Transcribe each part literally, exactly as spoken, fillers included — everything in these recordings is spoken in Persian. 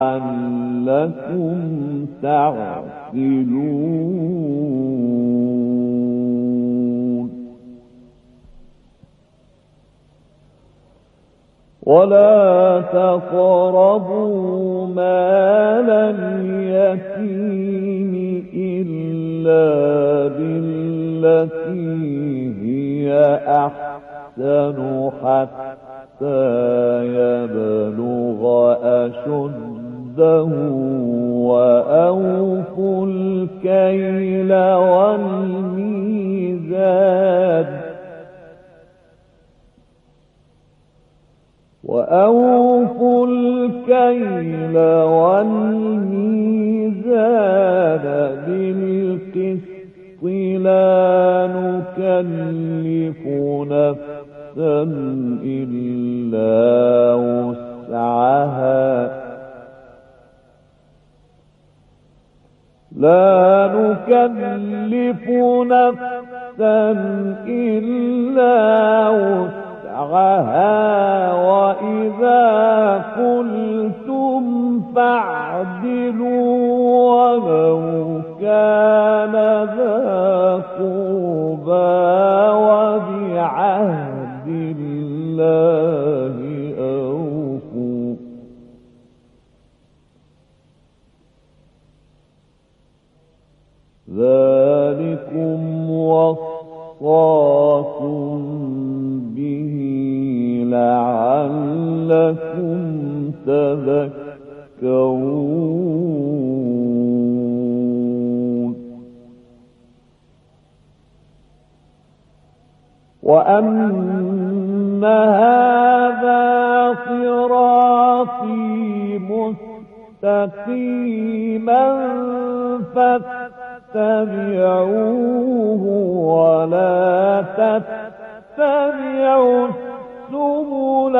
لعلكم تعقلون ولا تقربوا مال اليتيم إلا بالتي هي أحسن حتى يبلغ أشده وأوفوا الكيل والميزان وأوفوا الكيل والميزان بالقسط لا نكلف نفسا إلا وسعها لا نكلف نفسا إلا وسعها وإذا قلتم فاعدلوا ولو كان ذا قربى وبعهد الله أوفوا ذلكم وصاكم به لعلكم تذكرون وأن هذا صراطي مستقيما فاتبعوه ولا تتبعوا السبل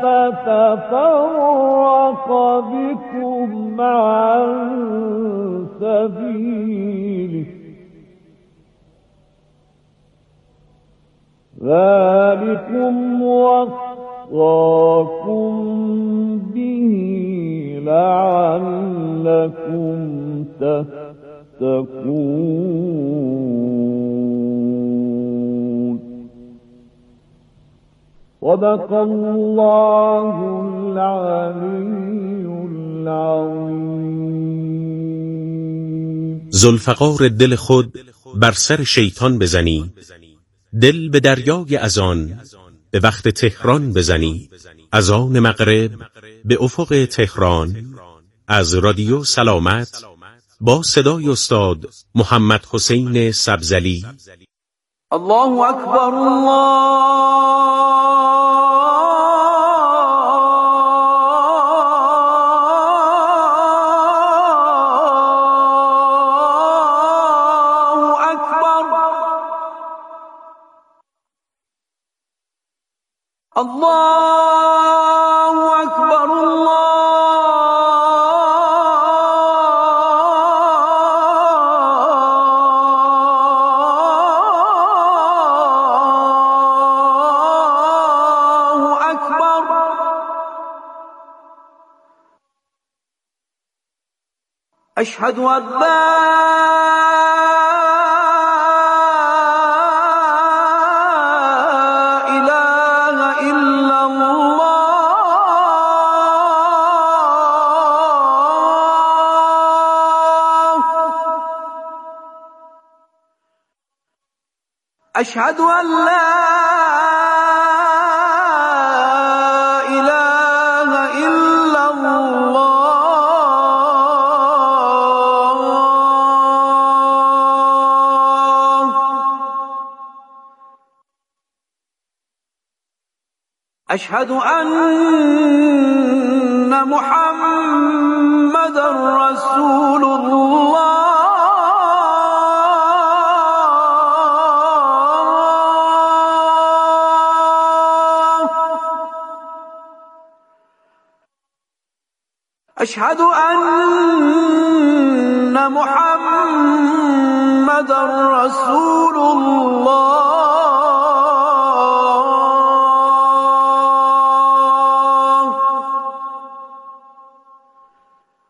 فتفرق بكم عن سبيله ذلكم وصاكم به لعلكم تتقون صدق الله العلي العظيم. ذوالفقار دل خود بر سر شیطان بزنی، دل به دریای اذان به وقت تهران بزنی. از آن مغرب به افق تهران از رادیو سلامت با صدای استاد محمد حسین سبزلی. الله اکبر الله الله اکبر الله اکبر. اشهد ان لا أشهد أن لا إله إلا الله. أشهد أن محمد رسول الله. أشهد أن محمد رسول الله.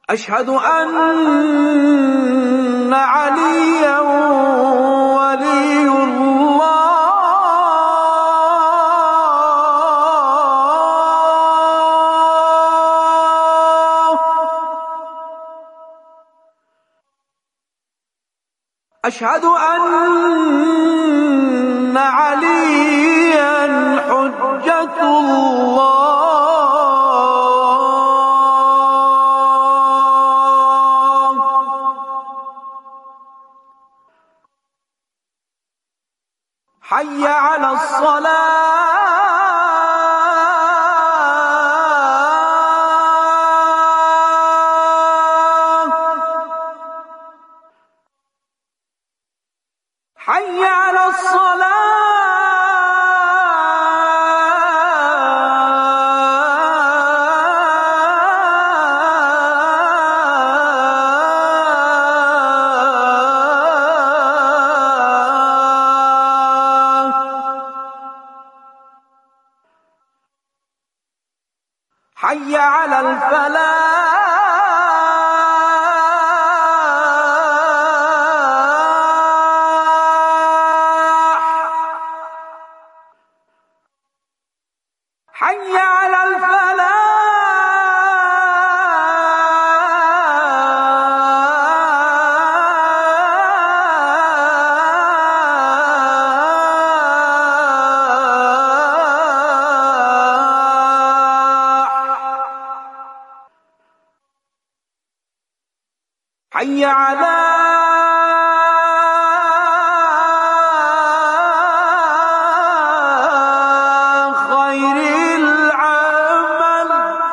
أشهد أن عليا ولي الله أشهد أن عليا حجة الله حي على الصلاة حي على الصلاة حي على الفلاح حي على الفلاح حي على خير العمل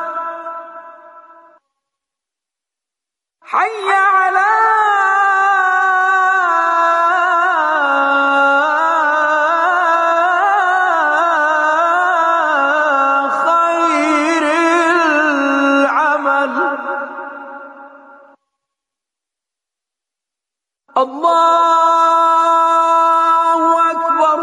حي على خير العمل الله أكبر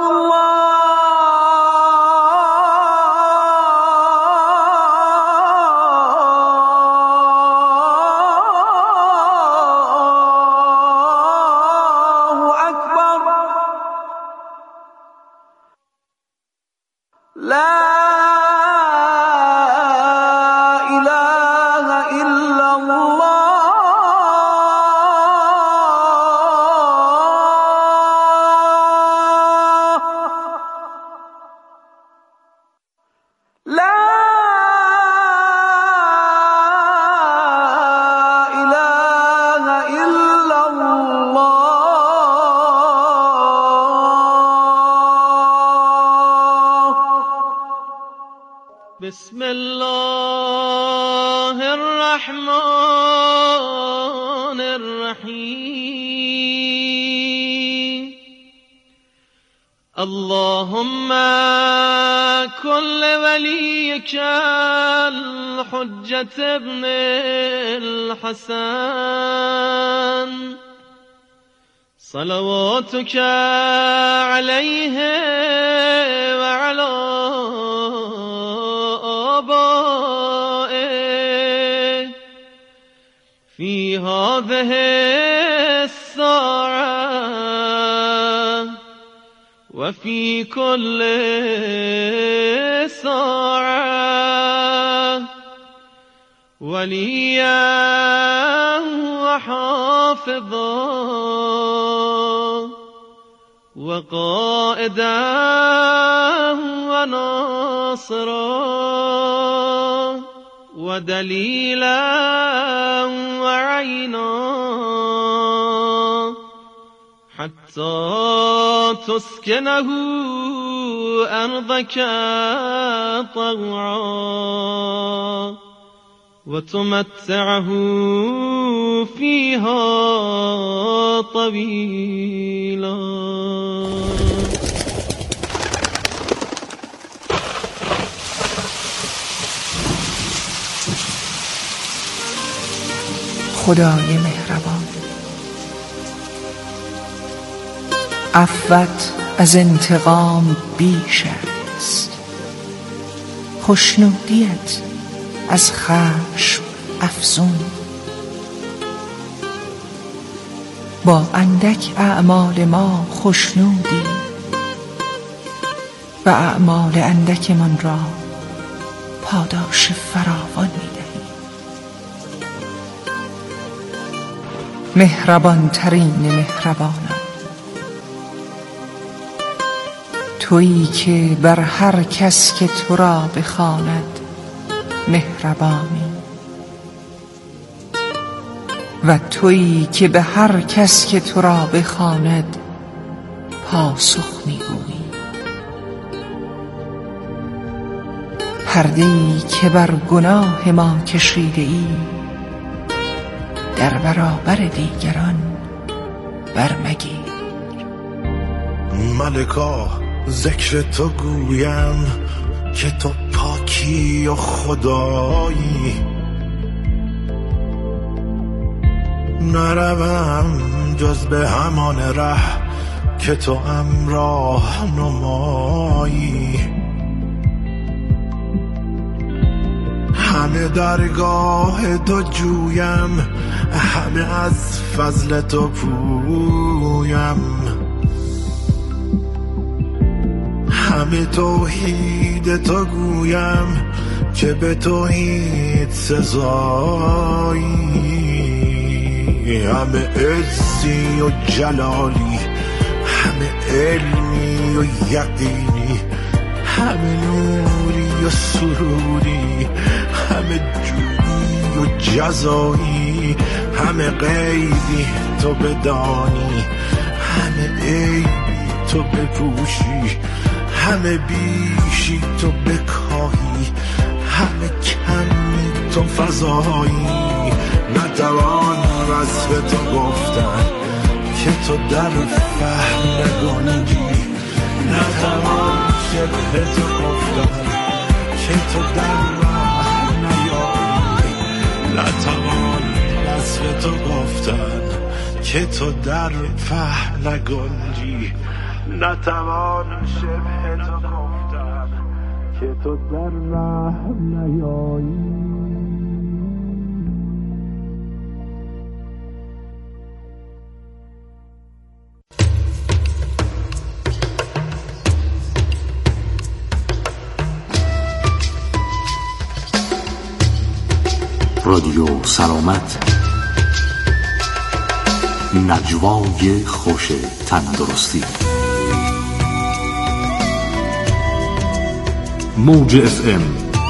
الله أكبر لا إله إلا الله لا إله إلا الله بسم الله الرحمن الرحيم اللهم كن لوليك الحجة ابن الحسن صلواتك عليه وعلى آبائه في هذه الساعة وفي كل ساعة وليا وحافظا وقائدا وناصرا ودليلا وعينا حتى تسكنه أرضك طوعا وتمتعه فيها طويلا. خدای مهربان، عفوت از انتقام بیش است، خشنودیت از خشم افزون. با اندک اعمال ما خوشنودی و اعمال اندک من را پاداش فراوان می‌دهی. مهربان ترین مهربانان، تویی که بر هر کس که تو را بخواند مهربانی و تویی که به هر کس که تو را بخواند پاسخ میگویی. پرده‌ای که بر گناه ما کشیده ای در برابر دیگران برمگیر. ملکا ذکر تو گویم که تو پاکی و خدایی، نروم جز به همان ره که تو امراه نمایی. همه درگاه تو جویم، همه از فضل تو پویم، همه توحید تو گویم که به توحید سزایی. همه عزی و جلالی، همه علمی و یقینی، همه نوری و سروری، همه جودی و جزایی، همه غیبی تو بدانی، همه عیبی تو بپوشی، همه بیشی تو بکاهی، همه کمی تو فضایی. نتوان وصف تو گفتن که تو در فهم نگنجی، نتوان شبه تو گفتن که تو در راه نیایی، نتوان وصف تو گفتن که تو در فهم نگنجی، نتوان شبه تو گفتن که تو در راه نیایی. رادیو سلامت، نجوای خوش تندرستی. موج اف ام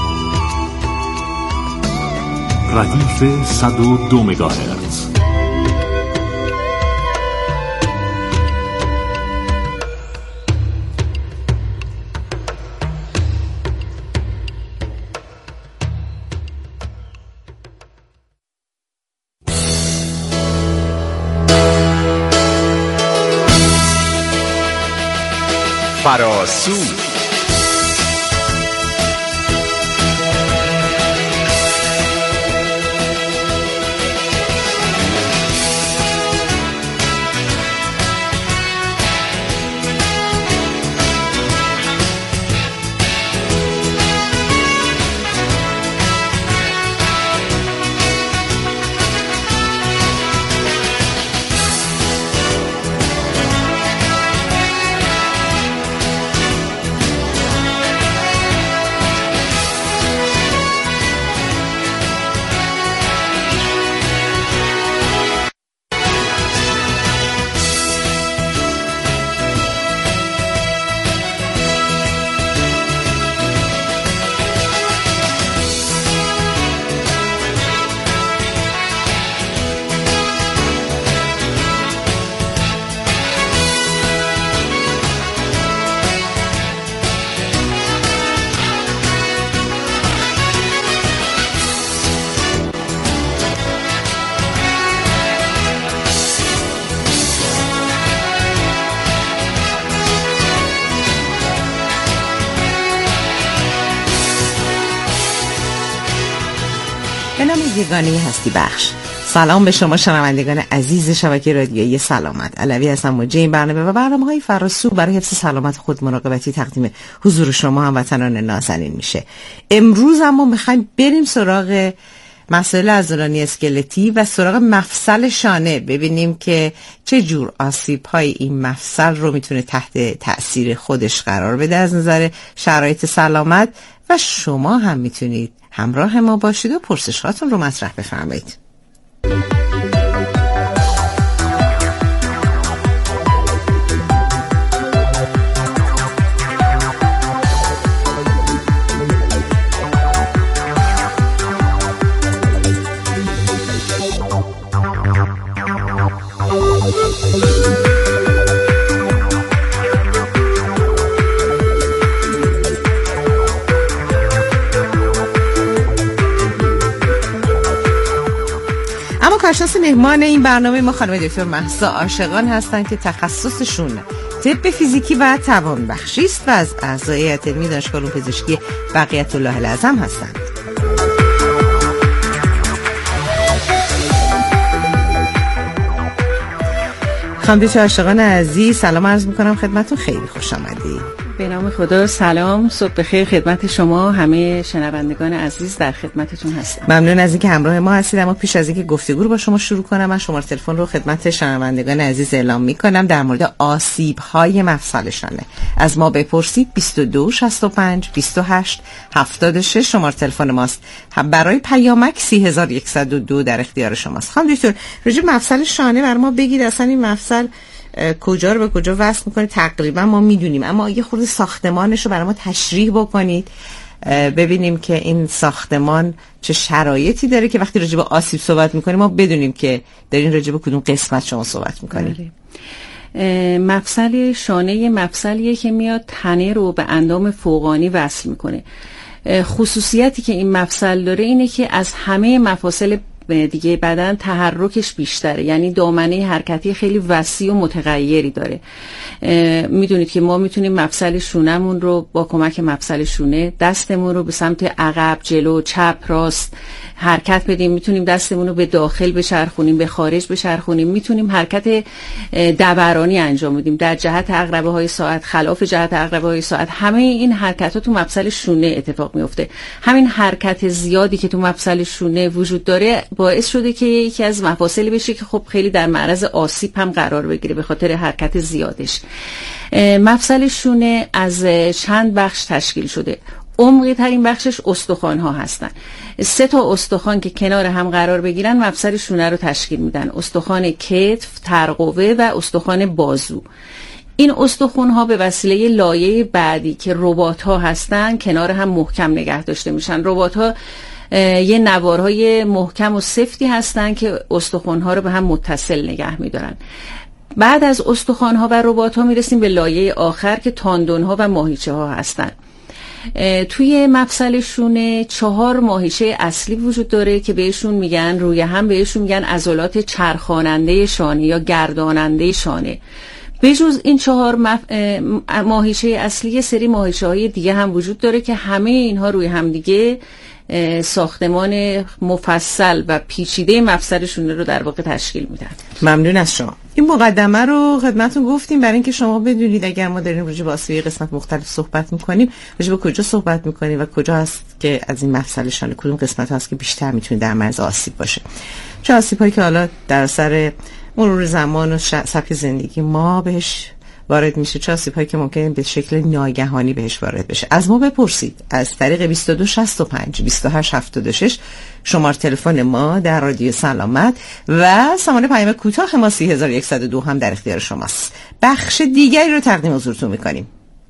ردیف صد و دو مگاهرتز. فراسو به نام یگانه هستی بخش. سلام به شما شنوندگان عزیز شبکه رادیویی سلامت. علوی هستم، موجه این برنامه و برنامه‌های فراسو برای حفظ سلامت خود مراقبتی تقدیم حضور شما هموطنان نازنین میشه. امروز اما میخوایم بریم سراغ مسائل عضلانی اسکلتی و سراغ مفصل شانه، ببینیم که چه جور آسیب‌های این مفصل رو میتونه تحت تأثیر خودش قرار بده از نظر شرایط سلامت، و شما هم میتونید همراه ما باشید و پرسشاتون رو مطرح بفرمایید. کارشناس مهمان این برنامه ما خانم دکتر مهسا عاشقان هستند که تخصصشون طب فیزیکی و توانبخشی است و از اعضای هیئت علمی دانشگاه علوم پزشکی بقیت الله الاعظم هستند. خانم دکتر عاشقان عزیز، سلام عرض میکنم خدمتتون، خیلی خوش آمدید. به نام خدا، سلام، صبح بخیر خدمت شما همه شنوندگان عزیز، در خدمتتون هستم. ممنون از اینکه همراه ما هستید. اما پیش از اینکه گفتگو رو با شما شروع کنم، من شماره تلفن رو خدمت شنوندگان عزیز اعلام میکنم در مورد آسیب‌های مفصل شانه. از ما بپرسید. بیست و دو شصت و پنج بیست و هشت هفتاد و شش شماره تلفن ماست. برای پیامک سی هزار و صد و دو در اختیار شماست. خانم دکتر، راجع به مفصل شانه بر ما بگید، اصلا این مفصل کجا رو به کجا وصل میکنه؟ تقریبا ما میدونیم، اما یه خورده ساختمانش رو برای ما تشریح بکنید ببینیم که این ساختمان چه شرایطی داره که وقتی راجع به آسیب صحبت میکنیم ما بدونیم که دارین راجع به کدوم قسمت شما صحبت میکنید. مفصل شانه یه مفصلیه که میاد تنه رو به اندام فوقانی وصل میکنه. خصوصیتی که این مفصل داره اینه که از همه مفاصل دیگه بدن تحرکش بیشتره، یعنی دامنه حرکتی خیلی وسیع و متغیری داره. میدونید که ما میتونیم مفصل شونمون رو با کمک مفصل شونه دستمون رو به سمت عقب، جلو، چپ، راست حرکت بدیم، میتونیم دستمون رو به داخل بچرخونیم، به خارج بچرخونیم، میتونیم حرکت دورانی انجام بدیم در جهت عقربه های ساعت، خلاف جهت عقربه های ساعت. همه این حرکتات تو مفصل شونه اتفاق میفته. همین حرکت زیادی که تو مفصل شونه وجود داره باعث شده که یکی از مفاصل بشه که خب خیلی در معرض آسیب هم قرار بگیره به خاطر حرکت زیادش. مفصل شونه از چند بخش تشکیل شده. عمقی ترین بخشش استخوان ها هستن. سه تا استخوان که کنار هم قرار بگیرن مفصل شونه رو تشکیل میدن: استخوان کتف، ترقوه و استخوان بازو. این استخوان ها به وسیله لایه بعدی که رباط ها هستن کنار هم محکم نگه داشته میشن. رباط ها یه نوارهای محکم و سفتی هستن که استخوان‌ها رو به هم متصل نگه می‌دارن. بعد از استخوان‌ها و رباط‌ها میرسیم به لایه آخر که تاندون‌ها و ماهیچه‌ها هستن. توی مفصل شونه چهار ماهیچه اصلی وجود داره که بهشون میگن، روی هم بهشون میگن عضلات چرخاننده شانه یا گرداننده شانه. به جز این چهار مف... ماهیچه اصلی، سری ماهیچه‌های دیگه هم وجود داره که همه اینها روی هم دیگه ساختمان مفصل و پیچیده مفصل شونه رو در واقع تشکیل میدن. ممنون از شما. این مقدمه رو خدمتتون گفتیم برای اینکه شما بدونید اگر ما داریم راجع به آسیب قسمت مختلف صحبت میکنیم راجع به کجا صحبت میکنیم و کجا هست که از این مفصل شانه کدوم قسمت هست که بیشتر میتونه در معرض آسیب باشه. چه آسیب‌هایی که حالا در اثر مرور زمان و سبک زندگی ما بهش وارد میشه، چه آسیب‌هایی که ممکنه به شکل ناگهانی بهش وارد بشه. از ما بپرسید از طریق بیست و دو شصت و پنج بیست و هشت هفتاد و شش شماره تلفن ما در رادیو سلامت و سامانه پیام کوتاه ما سی هزار و صد و دو هم در اختیار شماست. بخش دیگری رو تقدیم حضورتون می‌کنیم.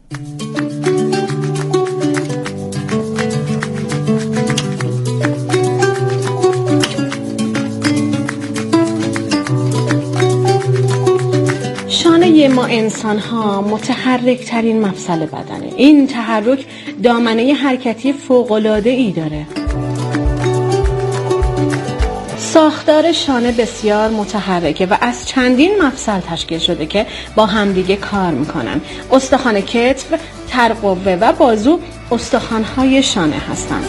شانه ما انسان ها متحرک ترین مفصل بدنه. این تحرک دامنه حرکتی فوق‌العاده ای داره. ساختار شانه بسیار متحرکه و از چندین مفصل تشکیل شده که با همدیگه کار میکنن. استخوان کتف، ترقوه و بازو استخوان‌های شانه هستند.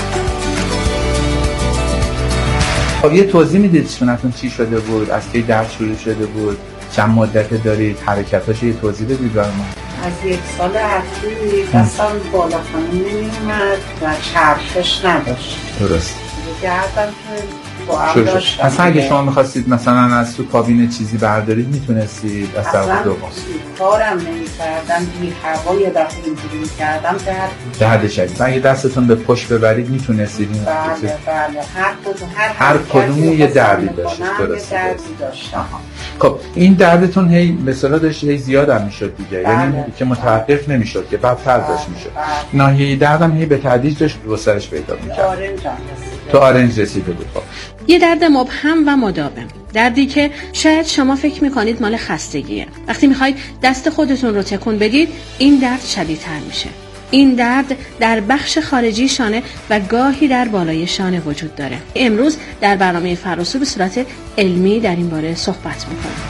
خب یه توضیح میدید شونتون چی شده بود؟ از کی درد شروع شده بود؟ چند مدت دارید؟ حرکتاش یه توضیح بدید برای ما. از یک سال اخیر دستم بالا خانم نمی‌اومد و چرخش نداشت. درست. کردم که با هم شروع داشتم. اصلا اگه شما میخواستید مثلا از تو کابین چیزی بردارید میتونستید از طرف دوم کارم نمی‌کردم، بی هوا یه دفعه اینجوری می‌کردم درد درد شدید. اگه دستتون به پشت ببرید میتونستید این بله بله هر کدوم هر, هر کدوم یه دردی داشت. درسته. یه دردی داشتم. خب این دردتون هی به اصطلاح داشت هی زیاد هم میشد دیگه. بله. یعنی که متوقف نمیشد که بدتر داشت میشد. ناحیه دردم هی به تدریج داشت گسترش پیدا می‌کرد. آرنج تو آرنج رسیده بود. خب یه درد مبهم و مداوم، دردی که شاید شما فکر میکنید مال خستگیه. وقتی میخواید دست خودتون رو تکون بدید این درد شدیدتر میشه. این درد در بخش خارجی شانه و گاهی در بالای شانه وجود داره. امروز در برنامه فراسو به صورت علمی در این باره صحبت میکنیم.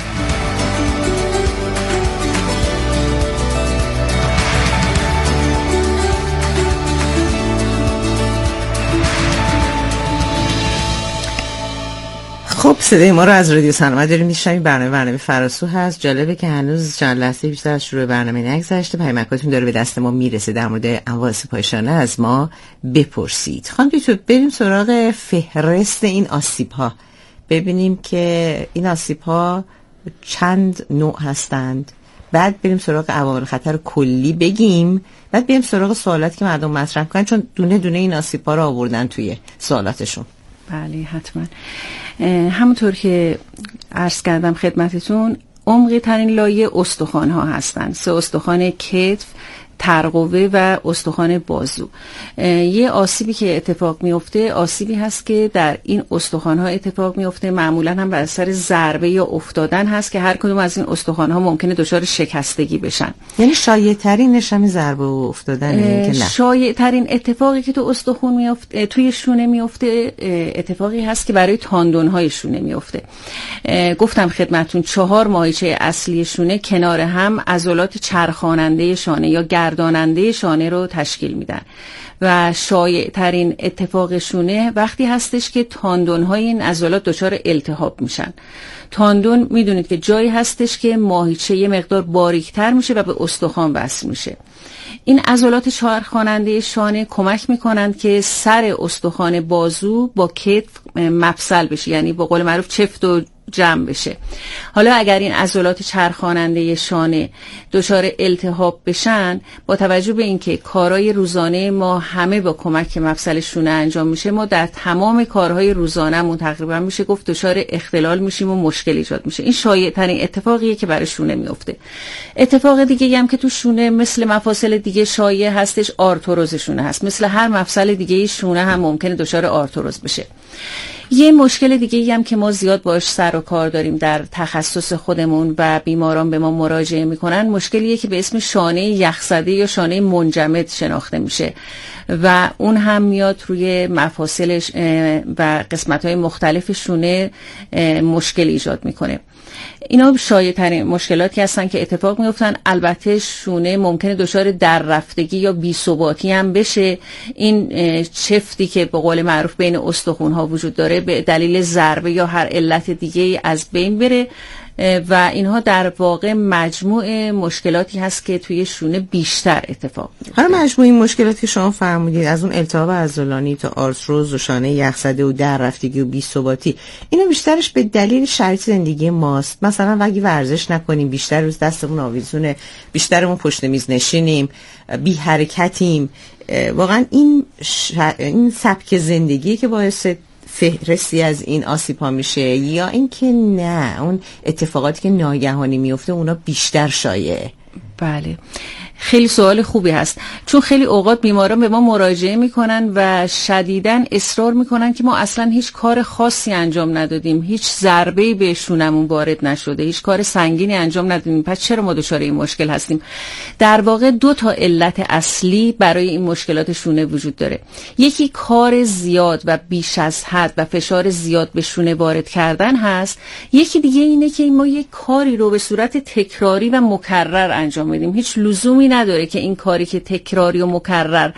خب صدای ما رو از رادیو سلامت داریم میشنویم. برنامه برنامه فراسو هست. جالبه که هنوز چند لحظه بیشتر از شروع برنامه نگذشته. پیامکاتون داره به دست ما میرسه. در مورد انواع پایشانه از ما بپرسید. خانم دکتر بریم سراغ فهرست این آسیب ها، ببینیم که این آسیب ها چند نوع هستند، بعد بریم سراغ عوامل خطر کلی بگیم، بعد بریم سراغ سوالاتی که مردم مطرح کنن، چون دونه دونه این آسیب ها رو آوردن توی سوالاتشون. بله حتما. همونطور که عرض کردم خدمتتون، عمقی ترین لایه استخوان ها هستند. سه استخوان کتف، ترقوه و استخوان بازو. یه آسیبی که اتفاق میفته آسیبی هست که در این استخوان ها اتفاق میفته، معمولا هم بر اثر ضربه یا افتادن هست که هر کدوم از این استخوان ها ممکنه دچار شکستگی بشن. یعنی شایع ترین نشمی ضربه و افتادن. شایع ترین اتفاقی که تو استخوان میفته، توی شونه میفته، اتفاقی هست که برای تاندون های شونه میفته. گفتم خدمتون چهار ماهیچه اصلی شونه کنار هم عضلات چرخاننده شانه یا گرداننده شانه رو تشکیل میدن و شایع ترین اتفاق شونه وقتی هستش که تاندون های این عضلات دچار التهاب میشن. تاندون میدونید که جایی هستش که ماهیچه یه مقدار باریکتر میشه و به استخوان وصل میشه. این عضلات چرخاننده شانه کمک میکنند که سر استخوان بازو با کتف مفصل بشه، یعنی به قول معروف چفت و جمع بشه. حالا اگر این عضلات چرخاننده شانه دچار التهاب بشن، با توجه به اینکه کارهای روزانه ما همه با کمک مفصل شونه انجام میشه، ما در تمام کارهای روزانه‌مون تقریبا میشه گفت دچار اختلال میشیم و مشکل ایجاد میشه. این شایع ترین اتفاقیه که برای شونه میفته. اتفاق دیگه هم که تو شونه مثل مفاصل دیگه شایع هستش آرتروز شونه هست. مثل هر مفصل دیگه شونه هم ممکنه دچار آرتروز بشه. یه مشکل دیگه هم که ما زیاد باش سر و کار داریم در تخصص خودمون و بیماران به ما مراجعه میکنن، مشکلیه که به اسم شانه یخزده یا شانه منجمد شناخته میشه و اون هم میاد روی مفاصل و قسمت‌های مختلف شونه مشکل ایجاد میکنه. اینا شایع ترین مشکلاتی هستن که اتفاق میفتن. البته شونه ممکنه دچار در رفتگی یا بی‌ثباتی هم بشه. این چفتی که به قول معروف بین استخوان ها وجود داره به دلیل ضربه یا هر علت دیگه از بین بره و اینها در واقع مجموع مشکلاتی هست که توی شونه بیشتر اتفاق میفته. هر مجموع این مشکلاتی که شما فرمودید، از اون التهاب عضلانی تا آرتروز و شانه یخزده و در رفتگی و بی‌ثباتی، اینا بیشترش به دلیل شرایط زندگی ماست. مثلا اگه ورزش نکنیم، بیشتر روز دستمون آویزونه، بیشترمون پشت میز نشینیم، بی حرکتیم، واقعا این ش... این سبک زندگی که باعث فهرستی از این آسیب ها میشه، یا اینکه نه اون اتفاقاتی که ناگهانی میفته اونا بیشتر شایعه؟ بله، خیلی سوال خوبی هست، چون خیلی اوقات بیماران به ما مراجعه میکنن و شدیداً اصرار میکنن که ما اصلا هیچ کار خاصی انجام ندادیم، هیچ ضربه‌ای به شونمون وارد نشده، هیچ کار سنگینی انجام ندادیم، پس چرا ما دچار این مشکل هستیم؟ در واقع دو تا علت اصلی برای این مشکلات شونه وجود داره. یکی کار زیاد و بیش از حد و فشار زیاد به شونه وارد کردن هست. یکی دیگه اینه که ما یک کاری رو به صورت تکراری و مکرر انجام میدیم. هیچ لزومی نداره که این کاری که تکراری و مکرر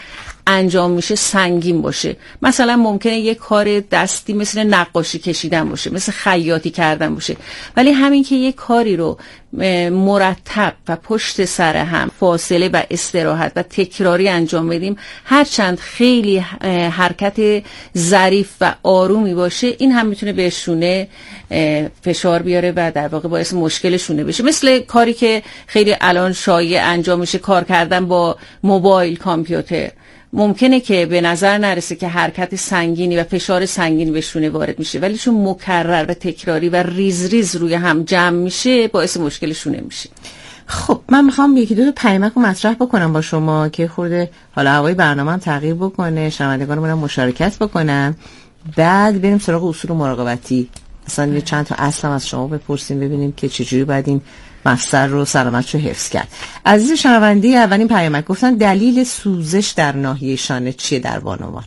انجام میشه سنگین باشه. مثلا ممکنه یک کار دستی مثل نقاشی کشیدن باشه، مثل خیاطی کردن باشه، ولی همین که یک کاری رو مرتب و پشت سر هم فاصله و استراحت و تکراری انجام بدیم، هرچند خیلی حرکت ظریف و آرومی باشه، این هم میتونه به شونه فشار بیاره و در واقع باعث مشکل شونه بشه. مثل کاری که خیلی الان شایع انجام میشه، کار کردن با موبایل، کامپیوتر. ممکنه که به نظر نرسه که حرکت سنگینی و فشار سنگینی به شونه وارد میشه، ولی چون مکرر و تکراری و ریز ریز روی هم جمع میشه، باعث مشکل شونه میشه. خب من میخوام یکی دو تا پیامک رو مطرح بکنم با شما که خورده حالا هوای برنامه هم تغییر بکنه، شنوندگانمون هم مشارکت بکنن، بعد بریم سراغ اصول مراقبتی. اصلا یه چند تا اصل از شما بپرسیم ببینیم که چجوری باید این مفصل رو سلامتش رو حفظ کرد. عزیز شنوندی، اولین پیامک گفتن دلیل سوزش در ناحیه شانه چیه در بانوان؟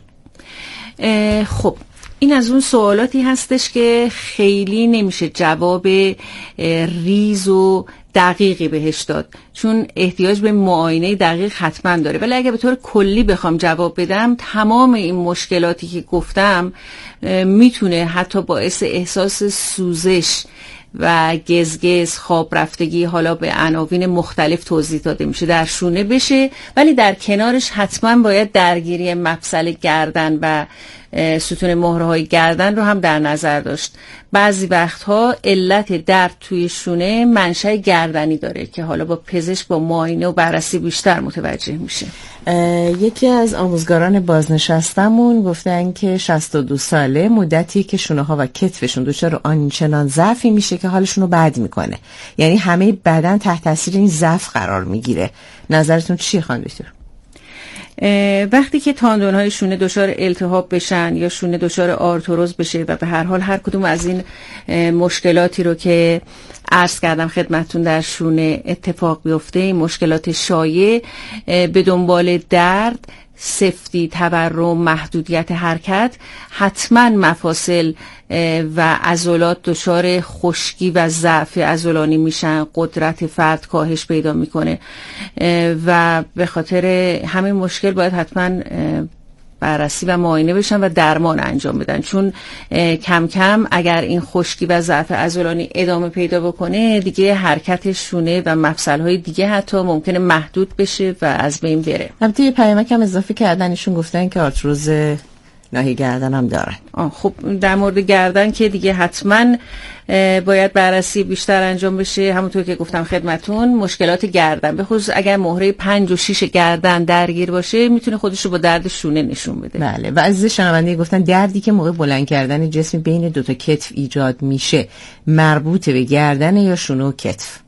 خب این از اون سوالاتی هستش که خیلی نمیشه جواب ریز و دقیقی بهش داد، چون احتیاج به معاینه دقیق حتما داره. ولی اگه به طور کلی بخوام جواب بدم، تمام این مشکلاتی که گفتم میتونه حتی باعث احساس سوزش و گزگز، خواب رفتگی، حالا به عناوین مختلف توضیح داده میشه، در شونه بشه. ولی در کنارش حتما باید درگیری مفصل گردن و ستون مهره‌های گردن رو هم در نظر داشت. بعضی وقتها علت درد توی شونه منشأ گردنی داره که حالا با پزشک با معاینه و بررسی بیشتر متوجه میشه. یکی از آموزگاران بازنشستمون گفتن که شصت و دو ساله مدتی که شونه ها و کتفشون دچار آنچنان ضعفی میشه که حالشون رو بد میکنه، یعنی همه بدن تحت تاثیر این ضعف قرار میگیره. نظرتون چیه خانم دکتر؟ وقتی که تاندون‌های شونه دچار التهاب بشن یا شونه دچار آرتروز بشه و به هر حال هر کدوم از این مشکلاتی رو که عرض کردم خدمتتون در شونه اتفاق بیفته، این مشکلات شایع به دنبال درد، سفتی، تورم، محدودیت حرکت، حتما مفاصل و عضلات دچار خشکی و ضعف عضلانی میشن، قدرت فرد کاهش پیدا میکنه و به خاطر همین مشکل باید حتما بررسی و معاینه بشن و درمان انجام بدن، چون کم کم اگر این خشکی و ضعف عضلانی ادامه پیدا بکنه، دیگه حرکت شونه و مفصل‌های دیگه حتی ممکنه محدود بشه و از بین بره. البته یه پیامک هم اضافه کردن، ایشون گفتن که آرتروز ناحیه گردن هم دارن. خب در مورد گردن که دیگه حتما باید بررسی بیشتر انجام بشه. همونطور که گفتم خدمتون، مشکلات گردن به خصوص اگر مهره پنج و شیش گردن درگیر باشه، میتونه خودش رو با درد شونه نشون بده. بله. و عزیز شنونده گفتن دردی که موقع بلند کردن جسم بین دو تا کتف ایجاد میشه، مربوط به گردن یا شونه و کتف؟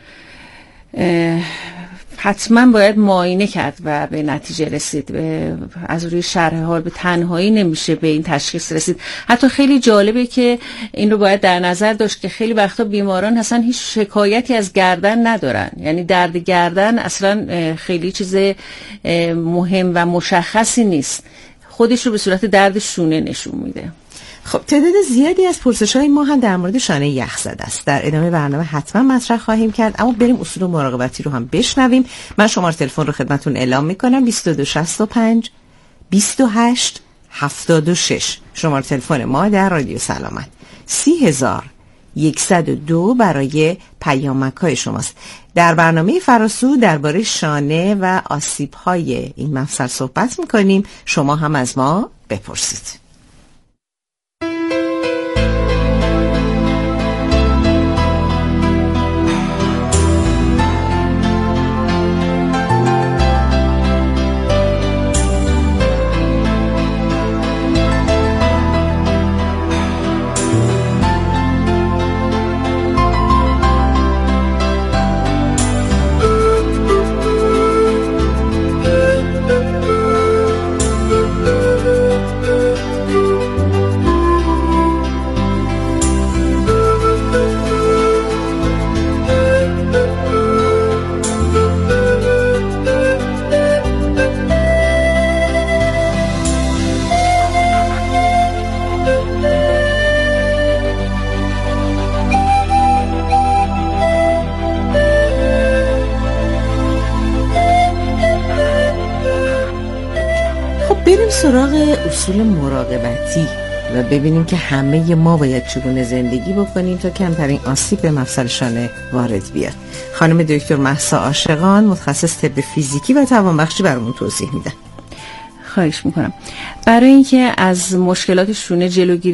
حتما باید معاینه کرد و به نتیجه رسید. از روی شرح حال به تنهایی نمیشه به این تشخیص رسید. حتی خیلی جالبه که این رو باید در نظر داشت که خیلی وقتا بیماران اصلا هیچ شکایتی از گردن ندارن، یعنی درد گردن اصلا خیلی چیز مهم و مشخصی نیست، خودش رو به صورت درد شونه نشون میده. خب تعداد زیادی از پرسش‌های ما هم در مورد شانه یخ زده است. در ادامه برنامه حتما مطرح خواهیم کرد، اما بریم اصول مراقبتی رو هم بشنویم. من شماره تلفن رو خدمتتون اعلام می‌کنم: بیست و دو شصت و پنج بیست و هشت هفتاد و شش. شماره تلفن ما در رادیو سلامت سی هزار صد و دو برای پیامک‌های شماست. در برنامه فراسو درباره شانه و آسیب‌های این مفصل صحبت می‌کنیم. شما هم از ما بپرسید. سراغ اصول مراقبتی و ببینیم که همه ما باید چگونه زندگی بکنیم تا کمترین آسیب به مفصل شانه وارد بیاد. خانم دکتر مهسا عاشقان متخصص طب فیزیکی و توانبخشی برامون توضیح میدن. خواهش میکنم. برای اینکه از مشکلات شونه جلوگیری